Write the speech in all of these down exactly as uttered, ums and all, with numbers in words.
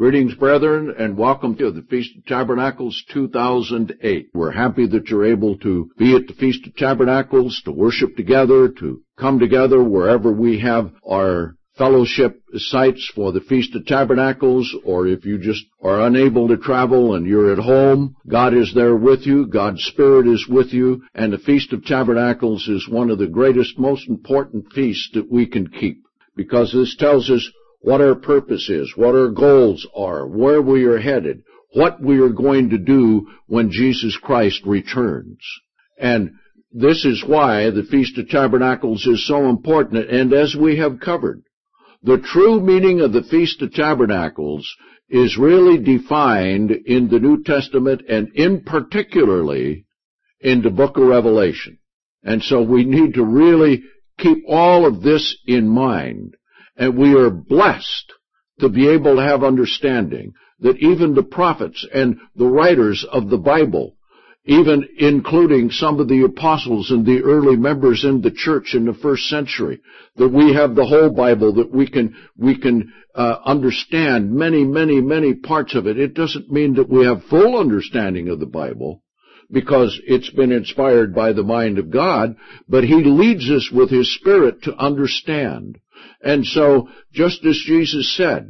Greetings, brethren, and welcome to the Feast of Tabernacles two thousand eight. We're happy that you're able to be at the Feast of Tabernacles, to worship together, to come together wherever we have our fellowship sites for the Feast of Tabernacles, or if you just are unable to travel and you're at home, God is there with you, God's Spirit is with you, and the Feast of Tabernacles is one of the greatest, most important feasts that we can keep, because this tells us what our purpose is, what our goals are, where we are headed, what we are going to do when Jesus Christ returns. And this is why the Feast of Tabernacles is so important. And as we have covered, the true meaning of the Feast of Tabernacles is really defined in the New Testament and in particularly in the book of Revelation. And so we need to really keep all of this in mind. And we are blessed to be able to have understanding that even the prophets and the writers of the Bible, even including some of the apostles and the early members in the church in the first century, that we have the whole Bible, that we can we can uh, understand many, many, many parts of it. It doesn't mean that we have full understanding of the Bible, because it's been inspired by the mind of God, but He leads us with His Spirit to understand. And so, just as Jesus said,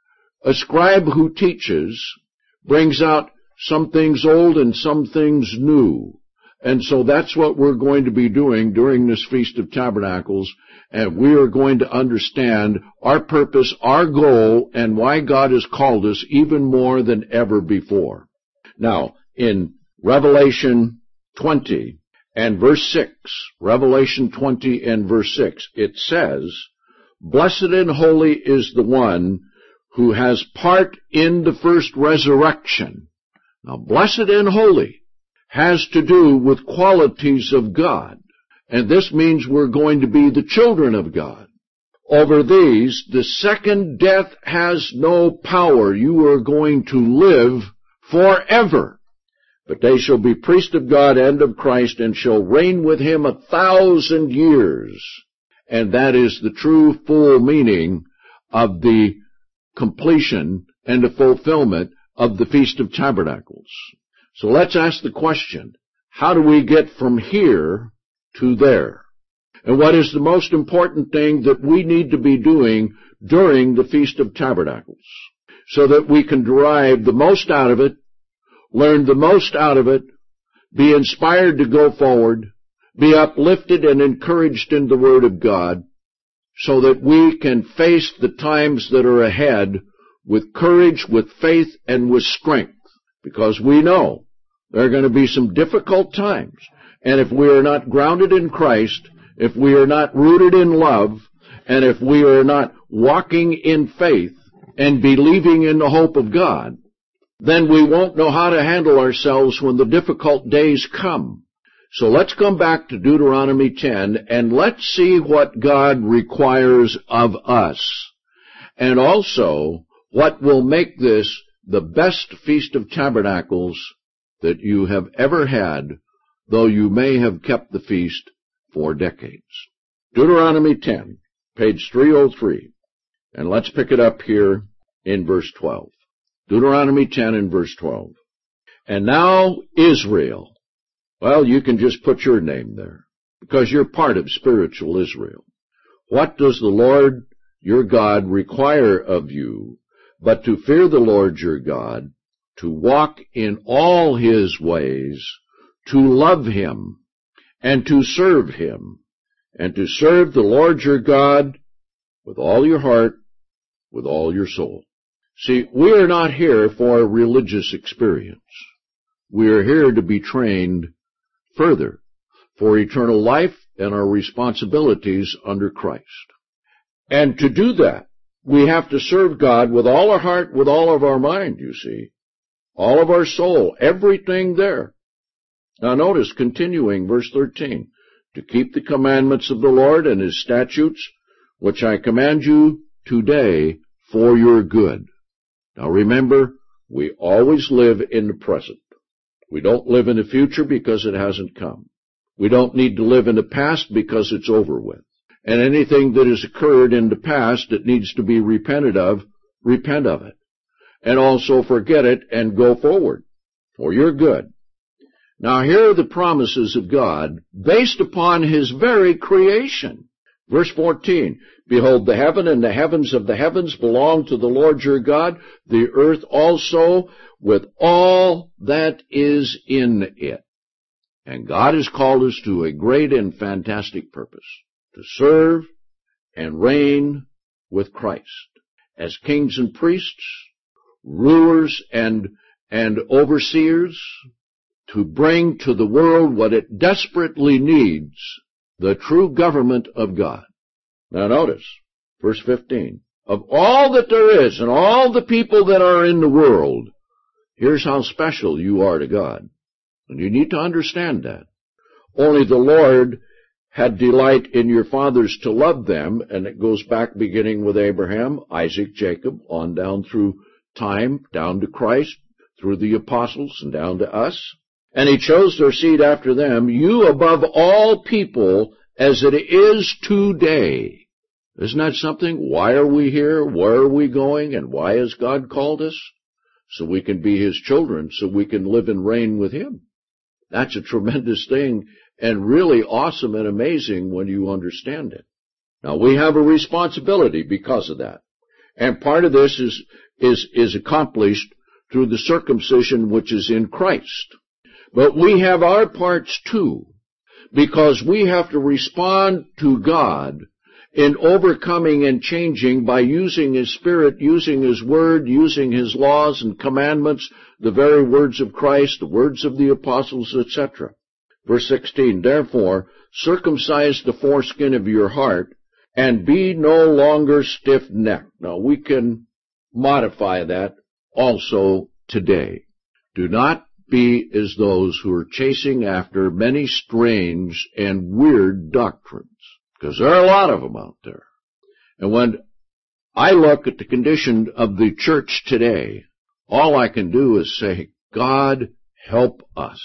a scribe who teaches brings out some things old and some things new. And so that's what we're going to be doing during this Feast of Tabernacles, and we are going to understand our purpose, our goal, and why God has called us even more than ever before. Now, in Revelation twenty and verse six, Revelation twenty and verse six, it says, "Blessed and holy is the one who has part in the first resurrection." Now, blessed and holy has to do with qualities of God. And this means we're going to be the children of God. Over these, the second death has no power. You are going to live forever. But they shall be priests of God and of Christ, and shall reign with Him a thousand years. And that is the true full meaning of the completion and the fulfillment of the Feast of Tabernacles. So let's ask the question, how do we get from here to there? And what is the most important thing that we need to be doing during the Feast of Tabernacles, so that we can derive the most out of it, learn the most out of it, be inspired to go forward, be uplifted and encouraged in the Word of God, so that we can face the times that are ahead with courage, with faith, and with strength. Because we know there are going to be some difficult times. And if we are not grounded in Christ, if we are not rooted in love, and if we are not walking in faith and believing in the hope of God, then we won't know how to handle ourselves when the difficult days come. So let's come back to Deuteronomy ten, and let's see what God requires of us, and also what will make this the best Feast of Tabernacles that you have ever had, though you may have kept the feast for decades. Deuteronomy ten, page three oh three, and let's pick it up here in verse twelve. Deuteronomy ten and verse twelve. "And now, Israel," well, you can just put your name there, because you're part of spiritual Israel. "What does the Lord your God require of you, but to fear the Lord your God, to walk in all His ways, to love Him, and to serve Him, and to serve the Lord your God with all your heart, with all your soul." See, we are not here for a religious experience. We are here to be trained further for eternal life and our responsibilities under Christ. And to do that, we have to serve God with all our heart, with all of our mind, you see. All of our soul, everything there. Now notice, continuing, verse thirteen, "To keep the commandments of the Lord and His statutes, which I command you today for your good." Now remember, we always live in the present. We don't live in the future because it hasn't come. We don't need to live in the past because it's over with. And anything that has occurred in the past that needs to be repented of, repent of it. and also forget it and go forward for your good. Now here are the promises of God based upon His very creation. Verse fourteen, behold, the heaven and the heavens of the heavens belong to the Lord your God, the earth also with all that is in it. And God has called us to a great and fantastic purpose, to serve and reign with Christ as kings and priests, rulers and, and overseers, to bring to the world what it desperately needs, the true government of God. Now notice, verse fifteen, of all that there is and all the people that are in the world, here's how special you are to God. And you need to understand that. Only the Lord had delight in your fathers to love them, and it goes back beginning with Abraham, Isaac, Jacob, on down through time, down to Christ, through the apostles, and down to us. And He chose their seed after them, you above all people, as it is today. Isn't that something? Why are we here? Where are we going? And why has God called us? So we can be His children, so we can live and reign with Him. That's a tremendous thing, and really awesome and amazing when you understand it. Now, we have a responsibility because of that. And part of this is, is, is accomplished through the circumcision which is in Christ. But we have our parts too, because we have to respond to God in overcoming and changing by using His Spirit, using His Word, using His laws and commandments, the very words of Christ, the words of the apostles, et cetera. Verse sixteen, therefore, circumcise the foreskin of your heart, and be no longer stiff-necked. Now, we can modify that also today. Do not be as those who are chasing after many strange and weird doctrines, because there are a lot of them out there. And when I look at the condition of the church today, all I can do is say, God, help us.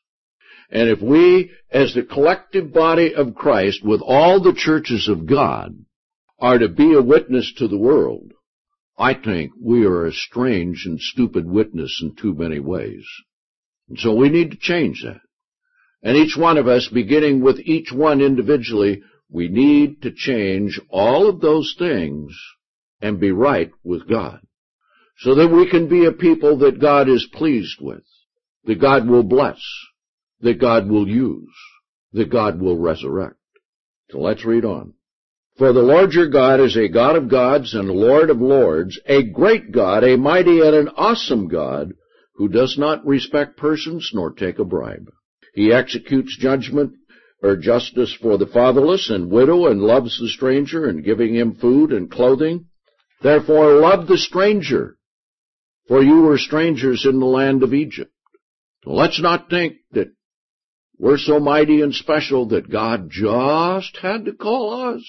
And if we, as the collective body of Christ, with all the churches of God, are to be a witness to the world, I think we are a strange and stupid witness in too many ways. And so we need to change that. And each one of us, beginning with each one individually, we need to change all of those things and be right with God, so that we can be a people that God is pleased with, that God will bless, that God will use, that God will resurrect. So let's read on. For the Lord your God is a God of gods and a Lord of lords, a great God, a mighty and an awesome God, who does not respect persons nor take a bribe. He executes judgment or justice for the fatherless and widow, and loves the stranger, and giving him food and clothing. Therefore love the stranger, for you were strangers in the land of Egypt. So let's not think that we're so mighty and special that God just had to call us.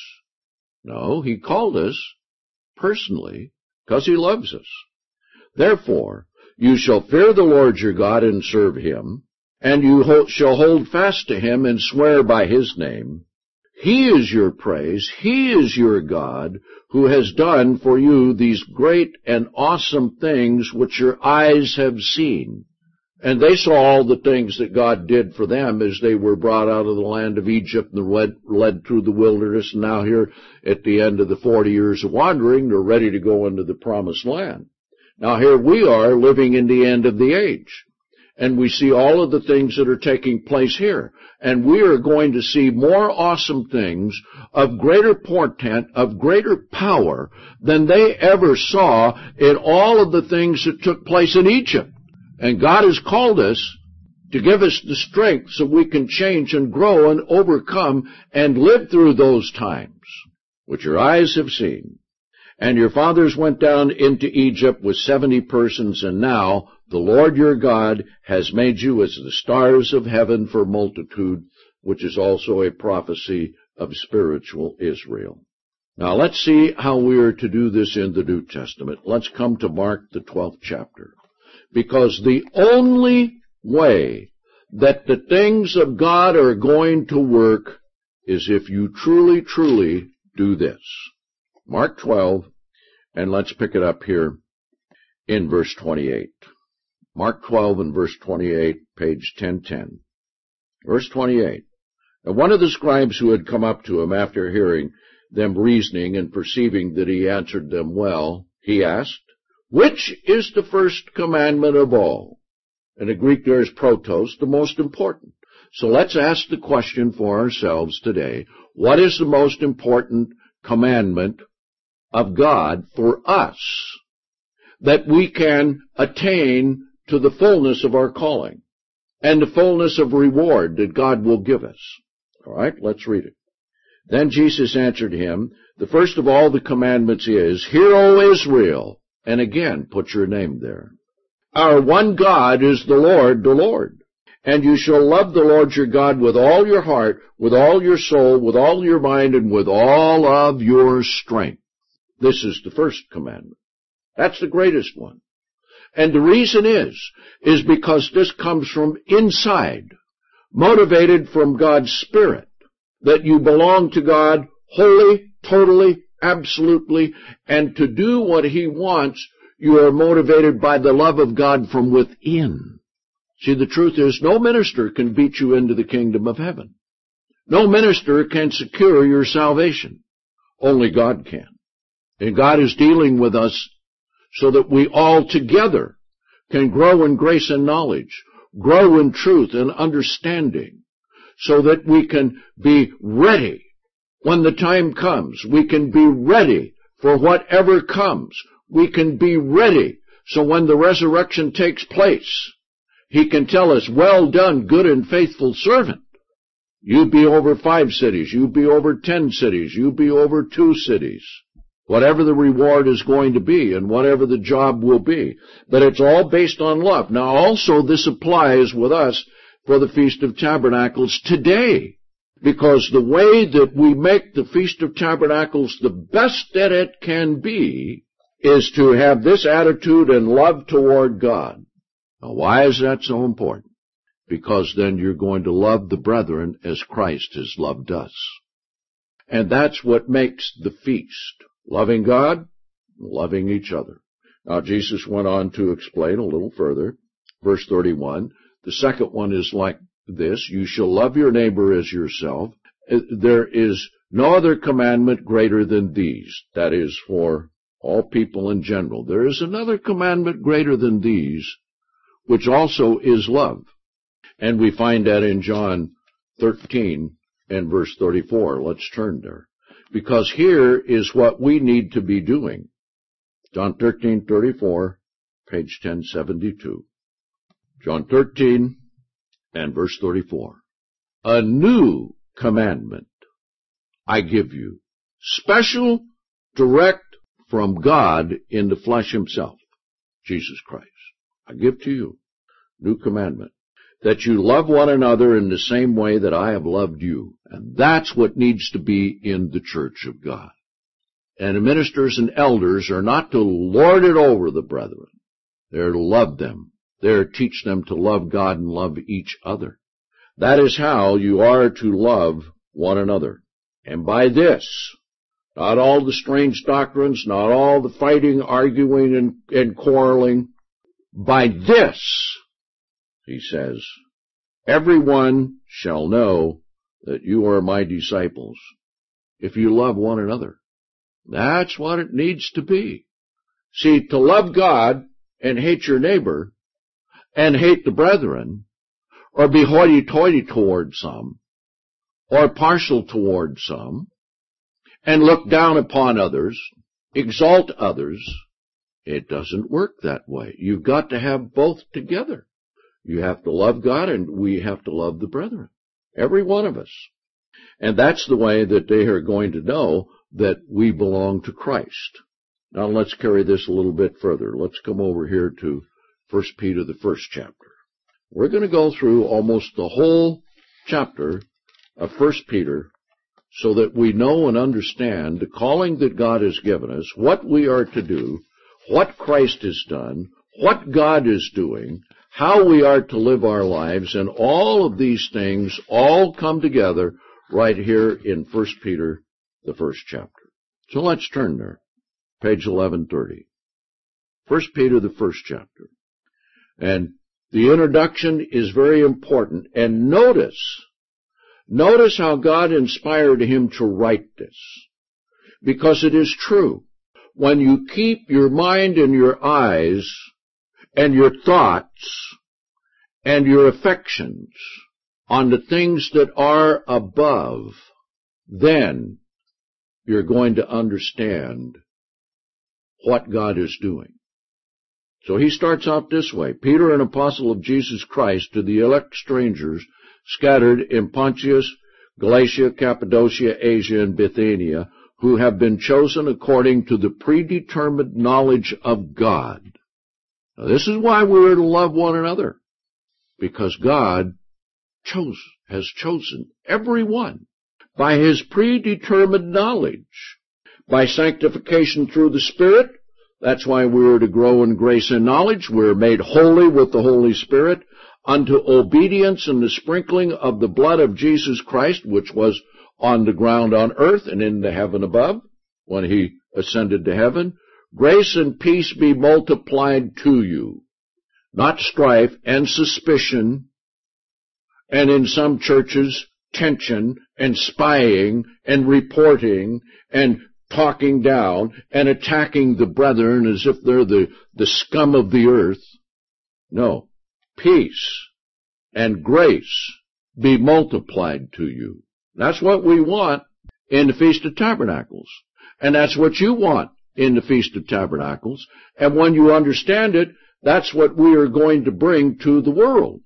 No, He called us personally because He loves us. Therefore, you shall fear the Lord your God and serve Him, and you shall hold fast to Him and swear by His name. He is your praise. He is your God, who has done for you these great and awesome things which your eyes have seen. And they saw all the things that God did for them as they were brought out of the land of Egypt and led, led through the wilderness. And now here at the end of the forty years of wandering, they're ready to go into the promised land. Now here we are living in the end of the age. And we see all of the things that are taking place here. And we are going to see more awesome things of greater portent, of greater power than they ever saw in all of the things that took place in Egypt. And God has called us to give us the strength so we can change and grow and overcome and live through those times, which your eyes have seen. And your fathers went down into Egypt with seventy persons, and now the Lord your God has made you as the stars of heaven for multitude, which is also a prophecy of spiritual Israel. Now let's see how we are to do this in the New Testament. Let's come to Mark, the twelfth chapter. Because the only way that the things of God are going to work is if you truly, truly do this. Mark twelve, and let's pick it up here in verse twenty-eight. Mark twelve and verse twenty-eight, page ten ten. Verse twenty-eight. Now one of the scribes who had come up to him after hearing them reasoning and perceiving that he answered them well, he asked, "Which is the first commandment of all?" In the Greek there is protos, the most important. So let's ask the question for ourselves today. What is the most important commandment of God for us that we can attain to the fullness of our calling and the fullness of reward that God will give us? All right, let's read it. Then Jesus answered him, "The first of all the commandments is, Hear, O Israel," and again, put your name there. "Our one God is the Lord, the Lord. And you shall love the Lord your God with all your heart, with all your soul, with all your mind, and with all of your strength." This is the first commandment. That's the greatest one. And the reason is, is because this comes from inside, motivated from God's Spirit, that you belong to God wholly, totally, absolutely, and to do what He wants, you are motivated by the love of God from within. See, the truth is, no minister can beat you into the kingdom of heaven. No minister can secure your salvation. Only God can. And God is dealing with us so that we all together can grow in grace and knowledge, grow in truth and understanding, so that we can be ready when the time comes. We can be ready for whatever comes. We can be ready so when the resurrection takes place, He can tell us, "Well done, good and faithful servant. You be over five cities. You be over ten cities. You be over two cities." Whatever the reward is going to be and whatever the job will be. But it's all based on love. Now also this applies with us for the Feast of Tabernacles today. Because the way that we make the Feast of Tabernacles the best that it can be is to have this attitude and love toward God. Now, why is that so important? Because then you're going to love the brethren as Christ has loved us. And that's what makes the feast. Loving God, loving each other. Now, Jesus went on to explain a little further. Verse thirty-one, the second one is like this: you shall love your neighbor as yourself. There is no other commandment greater than these. That is for all people in general. There is another commandment greater than these, which also is love. And we find that in John thirteen and verse thirty-four. Let's turn there. Because here is what we need to be doing. John thirteen thirty-four, page ten seventy-two. John thirteen and verse thirty-four. A new commandment I give you, special, direct from God in the flesh Himself, Jesus Christ. I give to you new commandment, that you love one another in the same way that I have loved you. And that's what needs to be in the church of God. And the ministers and elders are not to lord it over the brethren. They're to love them. They're to teach them to love God and love each other. That is how you are to love one another. And by this, not all the strange doctrines, not all the fighting, arguing, and, and quarreling, by this, He says, everyone shall know that you are my disciples, if you love one another. That's what it needs to be. See, to love God and hate your neighbor, and hate the brethren, or be hoity-toity toward some, or partial toward some, and look down upon others, exalt others, it doesn't work that way. You've got to have both together. You have to love God, and we have to love the brethren. Every one of us. And that's the way that they are going to know that we belong to Christ. Now let's carry this a little bit further. Let's come over here to First Peter, the first chapter. We're going to go through almost the whole chapter of First Peter so that we know and understand the calling that God has given us, what we are to do, what Christ has done, what God is doing, how we are to live our lives, and all of these things all come together right here in First Peter, the first chapter. So let's turn there. Page eleven thirty. First Peter, the first chapter. And the introduction is very important. And notice, notice how God inspired him to write this. Because it is true. When you keep your mind and your eyes and your thoughts and your affections on the things that are above, then you're going to understand what God is doing. So he starts out this way. Peter, an apostle of Jesus Christ, to the elect strangers scattered in Pontus, Galatia, Cappadocia, Asia, and Bithynia, who have been chosen according to the predetermined knowledge of God. Now, this is why we're to love one another, because God chose, has chosen everyone by his predetermined knowledge, by sanctification through the Spirit. That's why we are to grow in grace and knowledge. We're made holy with the Holy Spirit unto obedience and the sprinkling of the blood of Jesus Christ, which was on the ground on earth and in the heaven above, when he ascended to heaven. Grace and peace be multiplied to you, not strife and suspicion, and in some churches, tension and spying and reporting and talking down and attacking the brethren as if they're the, the scum of the earth. No, peace and grace be multiplied to you. That's what we want in the Feast of Tabernacles. And that's what you want in the Feast of Tabernacles. And when you understand it, that's what we are going to bring to the world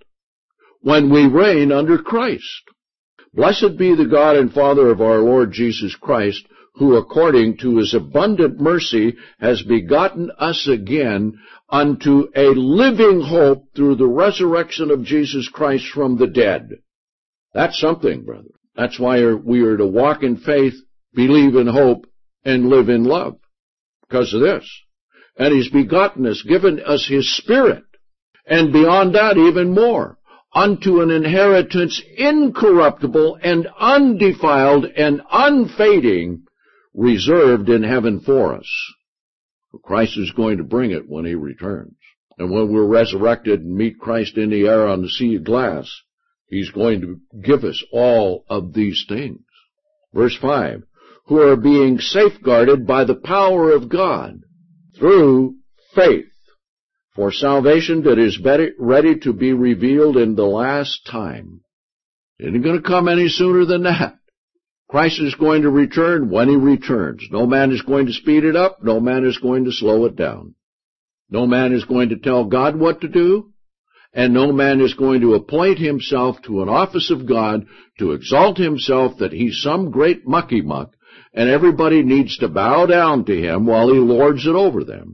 when we reign under Christ. Blessed be the God and Father of our Lord Jesus Christ, who according to his abundant mercy has begotten us again unto a living hope through the resurrection of Jesus Christ from the dead. That's something, brother. That's why we are to walk in faith, believe in hope, and live in love. Because of this. And he's begotten us, given us his Spirit. And beyond that, even more. Unto an inheritance incorruptible and undefiled and unfading, reserved in heaven for us. Christ is going to bring it when he returns. And when we're resurrected and meet Christ in the air on the sea of glass, he's going to give us all of these things. Verse five, who are being safeguarded by the power of God through faith for salvation that is ready to be revealed in the last time. It isn't going to come any sooner than that. Christ is going to return when he returns. No man is going to speed it up. No man is going to slow it down. No man is going to tell God what to do. And no man is going to appoint himself to an office of God to exalt himself that he's some great mucky-muck, and everybody needs to bow down to him while he lords it over them.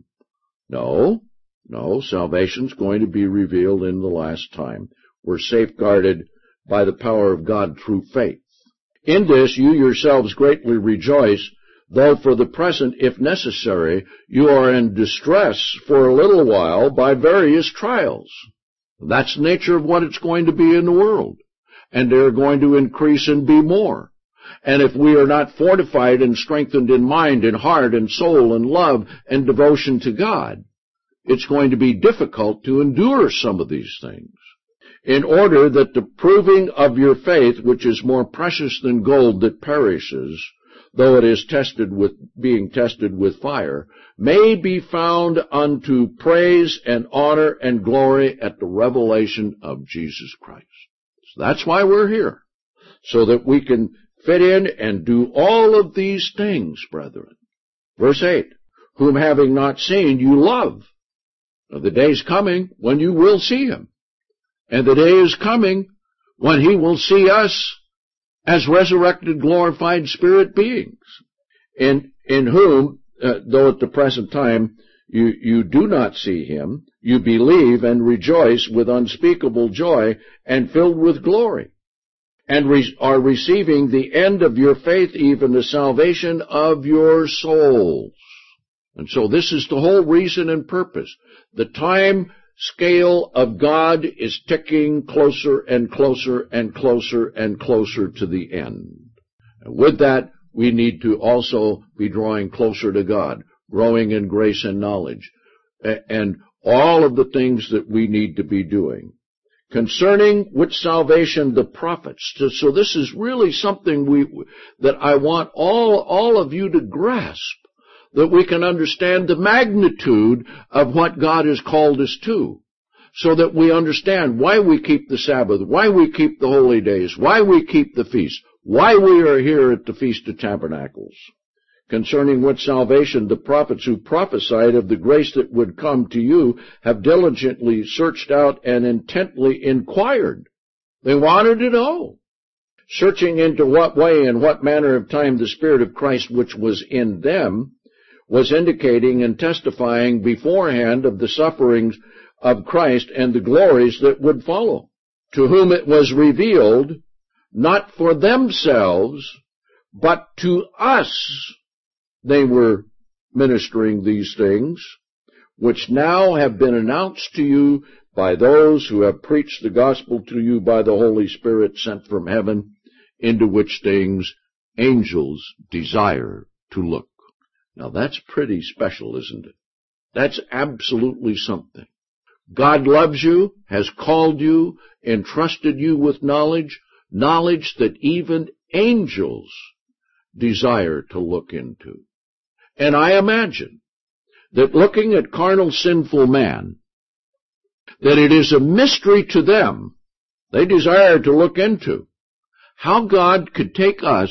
No, no, salvation's going to be revealed in the last time. We're safeguarded by the power of God through faith. In this you yourselves greatly rejoice, though for the present, if necessary, you are in distress for a little while by various trials. That's the nature of what it's going to be in the world. And they're going to increase and be more. And if we are not fortified and strengthened in mind and heart and soul and love and devotion to God, it's going to be difficult to endure some of these things. In order that the proving of your faith, which is more precious than gold that perishes, though it is tested with, being tested with fire, may be found unto praise and honor and glory at the revelation of Jesus Christ. So that's why we're here, so that we can fit in and do all of these things, brethren. Verse eight, whom having not seen you love. Now, the day is coming when you will see him. And the day is coming when he will see us as resurrected, glorified spirit beings, in, in whom, uh, though at the present time you, you do not see him, you believe and rejoice with unspeakable joy and filled with glory, and re- are receiving the end of your faith, even the salvation of your souls. And so this is the whole reason and purpose. The time scale of God is ticking closer and closer and closer and closer to the end. And with that, we need to also be drawing closer to God, growing in grace and knowledge, and all of the things that we need to be doing. Concerning which salvation the prophets. So this is really something we that I want all, all of you to grasp, that we can understand the magnitude of what God has called us to, so that we understand why we keep the Sabbath, why we keep the holy days, why we keep the feast, why we are here at the Feast of Tabernacles. Concerning which salvation the prophets who prophesied of the grace that would come to you have diligently searched out and intently inquired. They wanted to know. Searching into what way and what manner of time the Spirit of Christ which was in them was indicating and testifying beforehand of the sufferings of Christ and the glories that would follow, to whom it was revealed, not for themselves, but to us. They were ministering these things, which now have been announced to you by those who have preached the gospel to you by the Holy Spirit sent from heaven, into which things angels desire to look. Now that's pretty special, isn't it? That's absolutely something. God loves you, has called you, entrusted you with knowledge, knowledge that even angels desire to look into. And I imagine that looking at carnal sinful man, that it is a mystery to them, they desire to look into, how God could take us,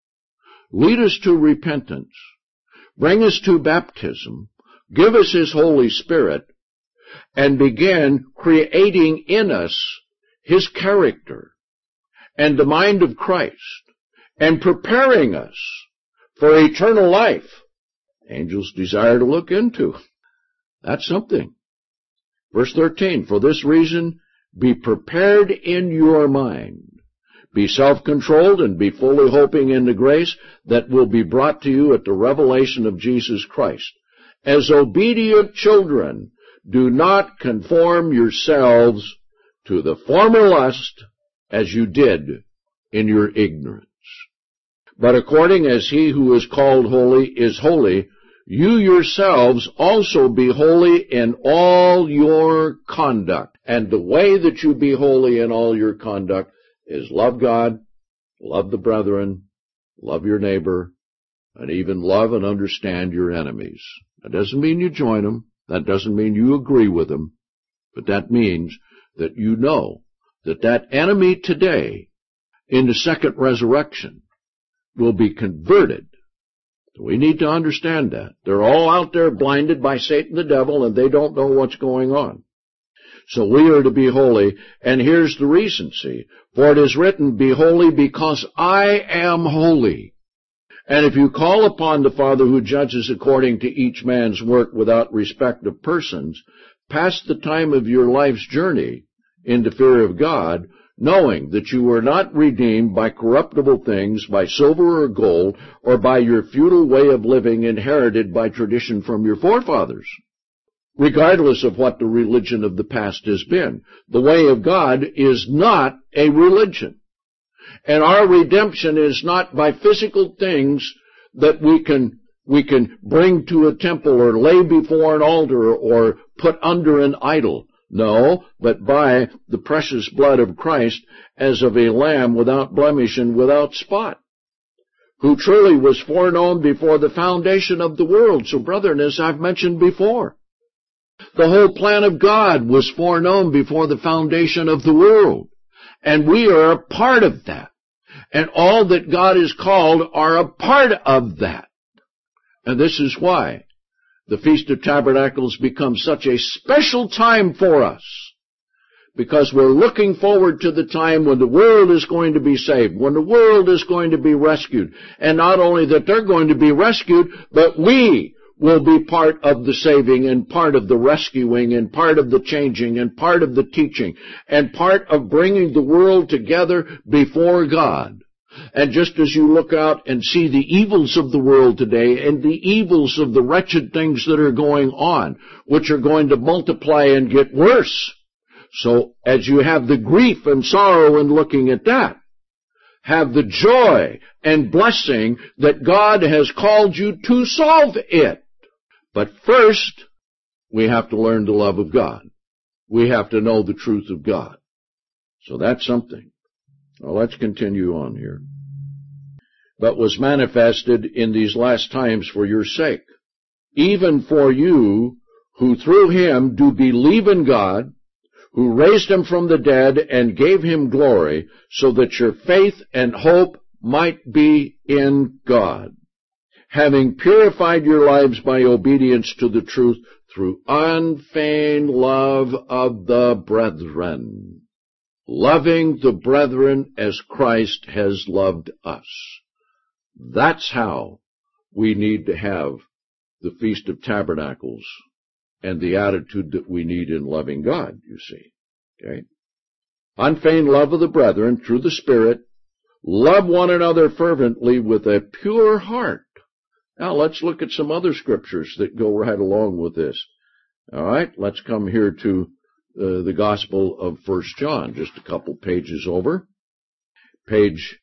lead us to repentance, bring us to baptism, give us His Holy Spirit, and begin creating in us His character and the mind of Christ, and preparing us for eternal life. Angels desire to look into. That's something. Verse thirteen, for this reason, be prepared in your mind. Be self-controlled and be fully hoping in the grace that will be brought to you at the revelation of Jesus Christ. As obedient children, do not conform yourselves to the former lust as you did in your ignorance. But according as he who is called holy is holy, you yourselves also be holy in all your conduct. And the way that you be holy in all your conduct is love God, love the brethren, love your neighbor, and even love and understand your enemies. That doesn't mean you join them. That doesn't mean you agree with them. But that means that you know that that enemy today in the second resurrection will be converted. So we need to understand that. They're all out there blinded by Satan the devil, and they don't know what's going on. So we are to be holy, and here's the reason, see. For it is written, be holy because I am holy. And if you call upon the Father who judges according to each man's work without respect of persons, pass the time of your life's journey in the fear of God, knowing that you were not redeemed by corruptible things, by silver or gold, or by your futile way of living inherited by tradition from your forefathers. Regardless of what the religion of the past has been, the way of God is not a religion. And our redemption is not by physical things that we can we can bring to a temple or lay before an altar or put under an idol. No, but by the precious blood of Christ as of a lamb without blemish and without spot, who truly was foreknown before the foundation of the world. So, brethren, as I've mentioned before, the whole plan of God was foreknown before the foundation of the world. And we are a part of that. And all that God has called are a part of that. And this is why the Feast of Tabernacles becomes such a special time for us, because we're looking forward to the time when the world is going to be saved, when the world is going to be rescued. And not only that they're going to be rescued, but we will be part of the saving and part of the rescuing and part of the changing and part of the teaching and part of bringing the world together before God. And just as you look out and see the evils of the world today and the evils of the wretched things that are going on, which are going to multiply and get worse, so as you have the grief and sorrow in looking at that, have the joy and blessing that God has called you to solve it. But first, we have to learn the love of God. We have to know the truth of God. So that's something. Well, let's continue on here. But was manifested in these last times for your sake, even for you who through him do believe in God, who raised him from the dead and gave him glory, so that your faith and hope might be in God, having purified your lives by obedience to the truth through unfeigned love of the brethren, loving the brethren as Christ has loved us. That's how we need to have the Feast of Tabernacles and the attitude that we need in loving God, you see. Okay? Unfeigned love of the brethren through the Spirit. Love one another fervently with a pure heart. Now let's look at some other scriptures that go right along with this. All right, let's come here to uh, the Gospel of First John, just a couple pages over. Page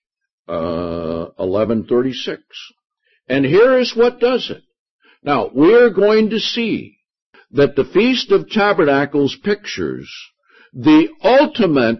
uh, eleven thirty-six. And here is what does it. Now, we're going to see that the Feast of Tabernacles pictures the ultimate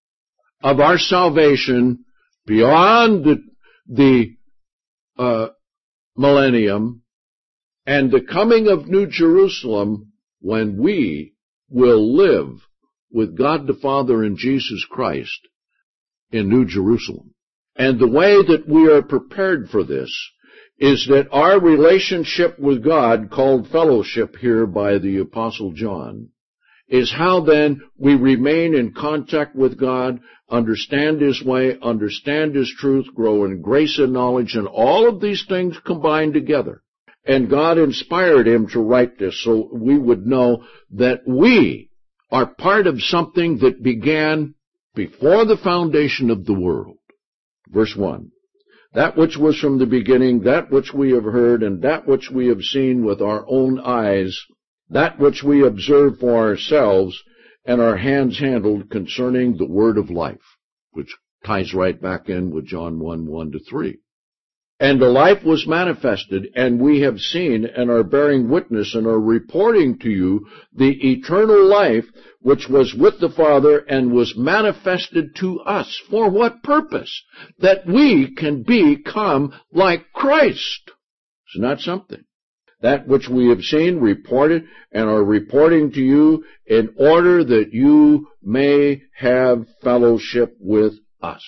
of our salvation beyond the, the uh, millennium and the coming of New Jerusalem, when we will live with God the Father and Jesus Christ in New Jerusalem. And the way that we are prepared for this is that our relationship with God, called fellowship here by the Apostle John, is how then we remain in contact with God, understand His way, understand His truth, grow in grace and knowledge, and all of these things combined together. And God inspired him to write this so we would know that we are part of something that began before the foundation of the world. Verse one. That which was from the beginning, that which we have heard, and that which we have seen with our own eyes, that which we observe for ourselves, and our hands handled concerning the word of life, which ties right back in with John one, one to three. And the life was manifested, and we have seen and are bearing witness and are reporting to you the eternal life which was with the Father and was manifested to us. For what purpose? That we can become like Christ. Isn't that something? That which we have seen, reported, and are reporting to you in order that you may have fellowship with us.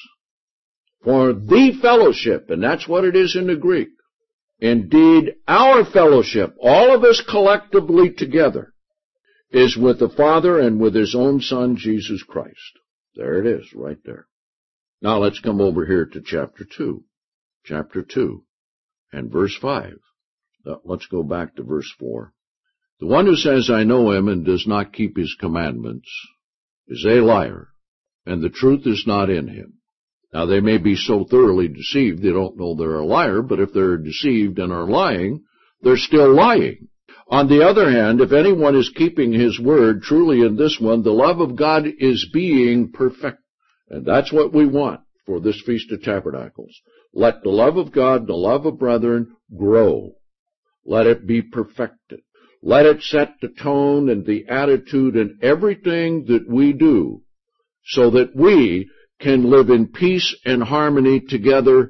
For the fellowship, and that's what it is in the Greek. Indeed, our fellowship, all of us collectively together, is with the Father and with His own Son, Jesus Christ. There it is, right there. Now let's come over here to chapter two. Chapter two and verse five. Let's go back to verse four. The one who says, I know him, and does not keep his commandments, is a liar, and the truth is not in him. Now, they may be so thoroughly deceived they don't know they're a liar, but if they're deceived and are lying, they're still lying. On the other hand, if anyone is keeping his word, truly in this one, the love of God is being perfect. And that's what we want for this Feast of Tabernacles. Let the love of God, the love of brethren, grow. Let it be perfected. Let it set the tone and the attitude in everything that we do, so that we can live in peace and harmony together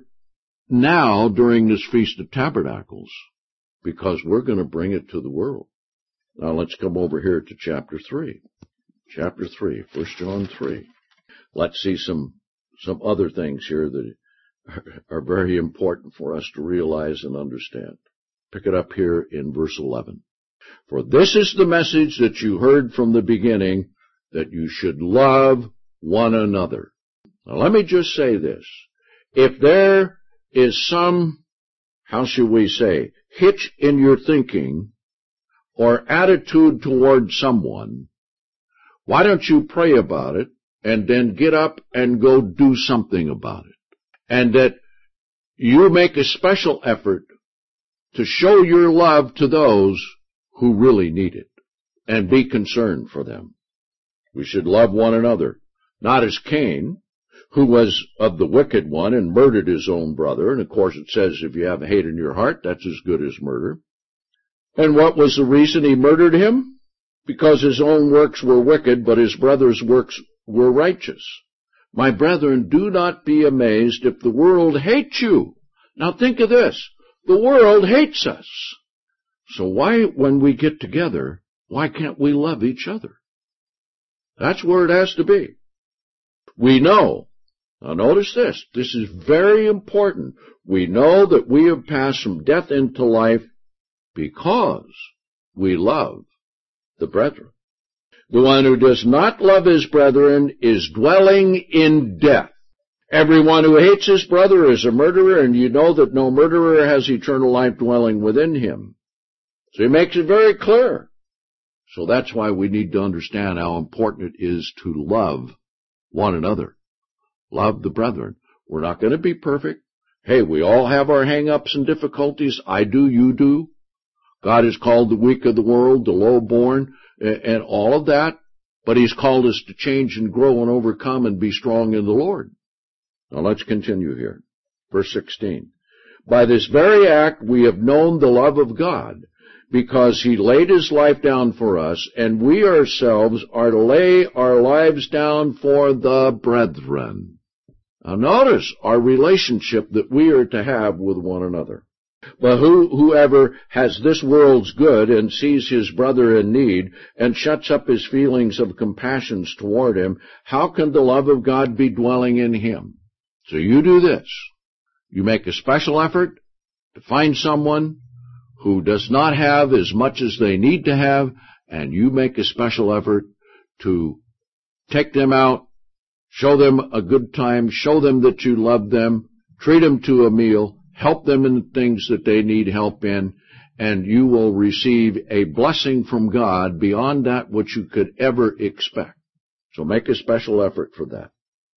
now during this Feast of Tabernacles, because we're going to bring it to the world. Now let's come over here to chapter three. Chapter three, First John three. Let's see some, some other things here that are very important for us to realize and understand. Pick it up here in verse eleven. For this is the message that you heard from the beginning, that you should love one another. Now, let me just say this. If there is some, how should we say, hitch in your thinking or attitude toward someone, why don't you pray about it and then get up and go do something about it? And that you make a special effort to show your love to those who really need it and be concerned for them. We should love one another, not as Cain, who was of the wicked one and murdered his own brother. And of course it says if you have hate in your heart, that's as good as murder. And what was the reason he murdered him? Because his own works were wicked, but his brother's works were righteous. My brethren, do not be amazed if the world hates you. Now think of this. The world hates us. So why, when we get together, why can't we love each other? That's where it has to be. We know. Now notice this. This is very important. We know that we have passed from death into life because we love the brethren. The one who does not love his brethren is dwelling in death. Everyone who hates his brother is a murderer, and you know that no murderer has eternal life dwelling within him. So he makes it very clear. So that's why we need to understand how important it is to love one another. Love the brethren. We're not going to be perfect. Hey, we all have our hang-ups and difficulties. I do, you do. God has called the weak of the world, the low-born, and all of that. But he's called us to change and grow and overcome and be strong in the Lord. Now let's continue here. Verse sixteen. By this very act we have known the love of God, because he laid his life down for us, and we ourselves are to lay our lives down for the brethren. Now notice our relationship that we are to have with one another. But who, whoever has this world's good and sees his brother in need and shuts up his feelings of compassion toward him, how can the love of God be dwelling in him? So you do this. You make a special effort to find someone who does not have as much as they need to have, and you make a special effort to take them out, show them a good time, show them that you love them, treat them to a meal, help them in the things that they need help in, and you will receive a blessing from God beyond that which you could ever expect. So make a special effort for that.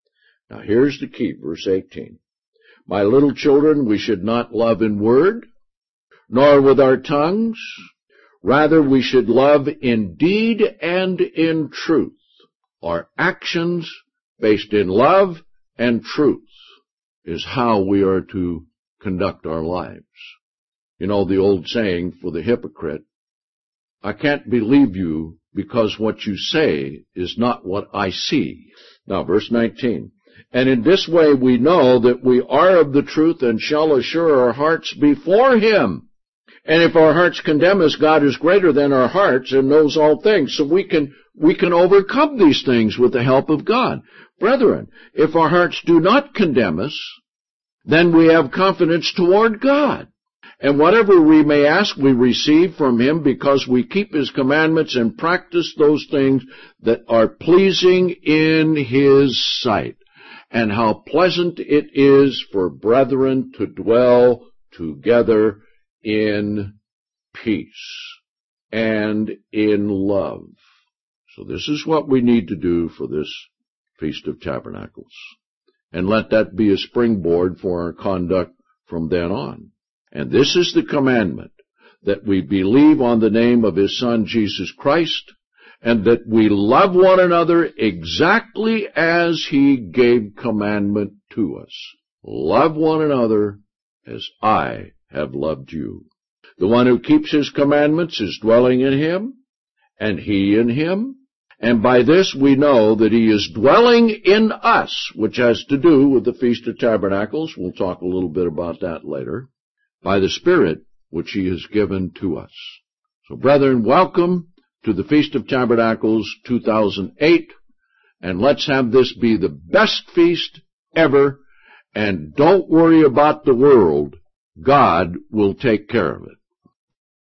Now here's the key, verse eighteen. My little children, we should not love in word, nor with our tongues. Rather, we should love in deed and in truth. Our actions, based in love and truth, is how we are to conduct our lives. You know the old saying for the hypocrite, I can't believe you because what you say is not what I see. Now, verse nineteen. And in this way we know that we are of the truth and shall assure our hearts before him. And if our hearts condemn us, God is greater than our hearts and knows all things. So we can, we can overcome these things with the help of God. Brethren, if our hearts do not condemn us, then we have confidence toward God. And whatever we may ask, we receive from him because we keep his commandments and practice those things that are pleasing in his sight. And how pleasant it is for brethren to dwell together in peace and in love. So this is what we need to do for this Feast of Tabernacles. And let that be a springboard for our conduct from then on. And this is the commandment, that we believe on the name of his Son, Jesus Christ, and that we love one another exactly as he gave commandment to us. Love one another as I have loved you. The one who keeps his commandments is dwelling in him, and he in him. And by this we know that he is dwelling in us, which has to do with the Feast of Tabernacles. We'll talk a little bit about that later. By the Spirit which he has given to us. So, brethren, welcome to the Feast of Tabernacles two thousand eight, and let's have this be the best feast ever, and don't worry about the world. God will take care of it.